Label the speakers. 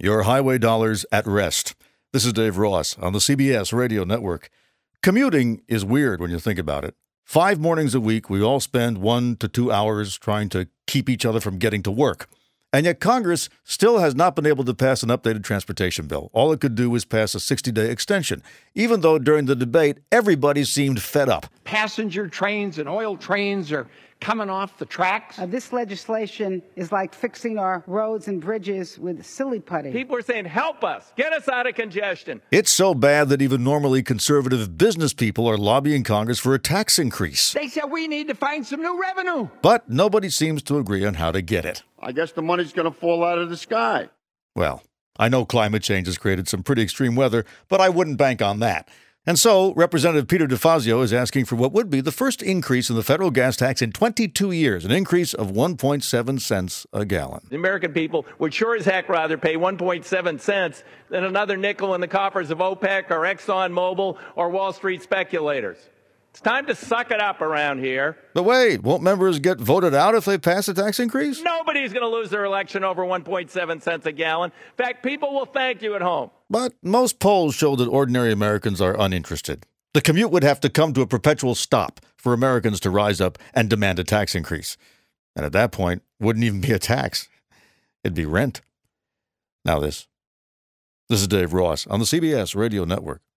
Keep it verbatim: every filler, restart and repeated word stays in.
Speaker 1: Your highway dollars at rest. This is Dave Ross on the C B S Radio Network. Commuting is weird when you think about it. Five mornings a week, we all spend one to two hours trying to keep each other from getting to work. And yet Congress still has not been able to pass an updated transportation bill. All it could do was pass a sixty-day extension, even though during the debate, everybody seemed fed up.
Speaker 2: Passenger trains and oil trains are coming off the tracks.
Speaker 3: Uh, this legislation is like fixing our roads and bridges with silly putty.
Speaker 4: People are saying, help us, get us out of congestion.
Speaker 1: It's so bad that even normally conservative business people are lobbying Congress for a tax increase.
Speaker 2: They said we need to find some new revenue.
Speaker 1: But nobody seems to agree on how to get it.
Speaker 5: I guess the money's going to fall out of the sky.
Speaker 1: Well, I know climate change has created some pretty extreme weather, but I wouldn't bank on that. And so, Representative Peter DeFazio is asking for what would be the first increase in the federal gas tax in twenty-two years, an increase of one point seven cents a gallon.
Speaker 4: The American people would sure as heck rather pay one point seven cents than another nickel in the coffers of OPEC or ExxonMobil or Wall Street speculators. It's time to suck it up around here.
Speaker 1: But wait, won't members get voted out if they pass a tax increase?
Speaker 4: Nobody's going to lose their election over one point seven cents a gallon. In fact, people will thank you at home.
Speaker 1: But most polls show that ordinary Americans are uninterested. The commute would have to come to a perpetual stop for Americans to rise up and demand a tax increase. And at that point, it wouldn't even be a tax. It'd be rent. Now this. This is Dave Ross on the C B S Radio Network.